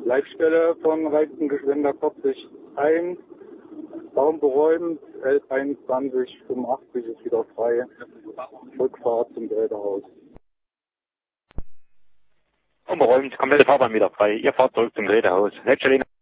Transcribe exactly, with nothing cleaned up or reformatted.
Leitstelle von Reifengeschwender koppt sich ein. Raum beräumt, elf einundzwanzig fünfundachtzig ist wieder frei. Rückfahrt zum Gelderhaus. Umräumt, komplette Fahrbahn wieder frei. Ihr fahrt zurück zum Gelderhaus. Leitstelle